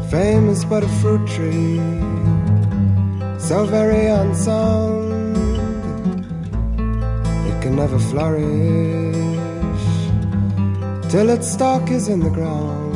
Fame is but a fruit tree, so very unsound, it can never flourish till its stalk is in the ground.